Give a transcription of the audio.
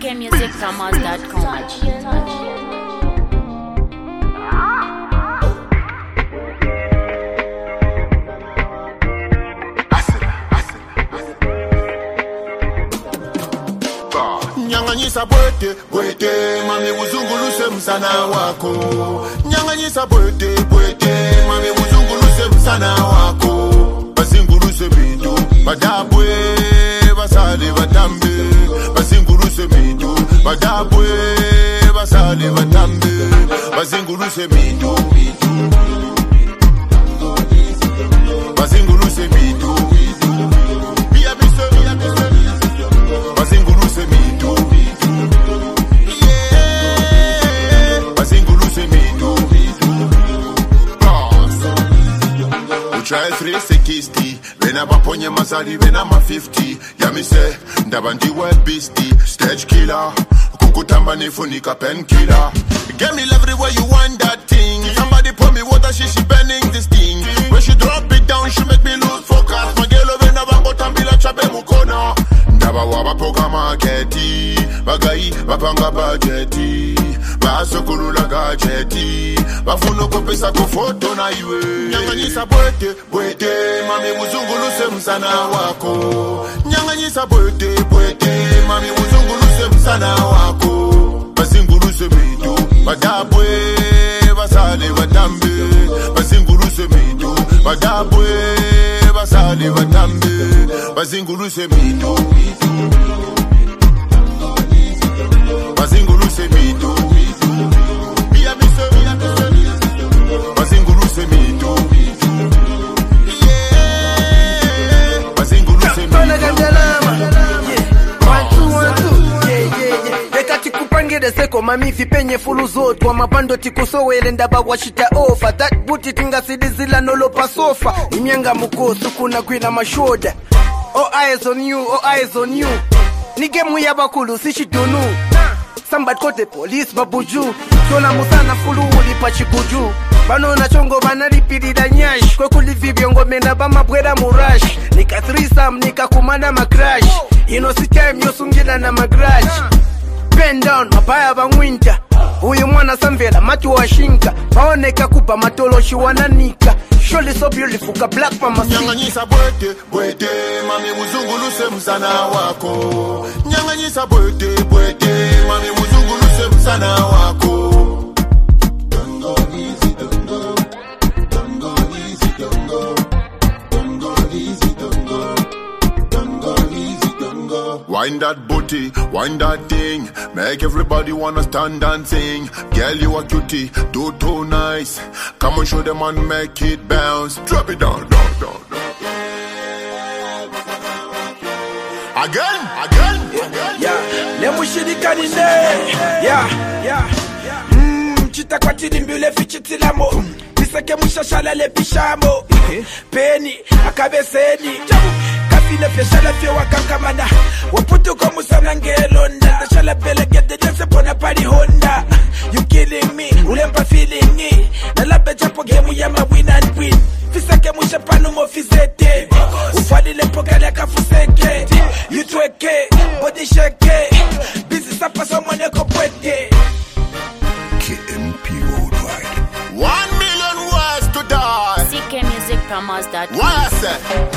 ckmusicpromotes.com. Nyanganyisa bwete, bwete, mami uzunguluse msana wako. Nyanganyisa bwete, bwete, mami uzunguluse msana wako. Basinguluse bintu, badabwe, basale batambe. Basinguluse bintu, badabwe, basale batambe. Basinguluse bintu, basinguluse bintu. Basinguluse bintu. Try 360, when I'm up on your masali, when I'm a 50. Yeah, me say, Ndabandi wet beastie, stage killer. Kukutamba ni funika pen killer. Get me love everywhere you want that thing. Somebody pour me water, she bending this thing. When she drop it down, she make me lose focus. My girl over never got a bila chabe mukona. Ndaba waba poka marketi, bagai, bapanga budgeti. Basokulula gadgeti, bafuno kopesa kofoto na iwe. Nyanganyisa bwete, bwete, mami uzunguluse msana wako. Nyanganyisa bwete, bwete, mami uzunguluse msana wako. Basinguluse bintu, badabwe, basale batambe. Basinguluse bintu, badabwe, basale batambe. Basinguluse bintu, basinguluse bintu. Basinguluse bintu. Basinguluse bintu. Kupangede seko mami vipenye fulu zote wa mapando tikusowele ndaba washita ofa that booty tinga sidizila nolopa sofa imyanga mukosu kuna kwina mashoda. All eyes on you, all eyes on you. Nige muyabakulu sishidunu. Somebody call the police babuju. Tona musana fulu ulipa chikuju. Bano na chongo bana ripirida nyash. Kwa kulivi viongo mena bama bweda murash. Nika threesome nika kumanda makrash. Inosi time yosungila na magraj. Bend down, mapaya bangwinta. Uyu mwana samvela, matu wa shinka. Baoneka kupa matoloshi wananika. Surely so beautiful, ka black mama sing. Nyanganyisa bwete, bwete, mami uzunguluse msana wako. Nyanganyisa bwete, bwete, mami uzunguluse msana wako. Don't go easy, don't go. Don't go easy, don't go. Don't go easy, don't go. Don't go easy, don't go. Wind that booty, wind that thing. Make everybody wanna stand and sing. Girl, you a cutie, do too nice. Come on, show them and make it bounce. Drop it down, down, down, down. Again, again, again. Yeah, nemushirikanine. Yeah, yeah. Chita kwa tirimbule fichitilamo. Pisake mushashala le pishamo. Peni, akabeseni. Kafine feshala fye wakankamana. Waputu kwa musana ngelonda. Tashala bele get the dance upon a party Honda. You killing me, ulempa feeling me. Nalabe japo gemu ya ma win and win. Fisake mushapanu mo fizete. Ufadi le pokale kafuseke. You tweke, body shake. Busy sapa someone kopwete. KMP Worldwide. 1 million ways to die. ckmusicpromotes.com. What I said?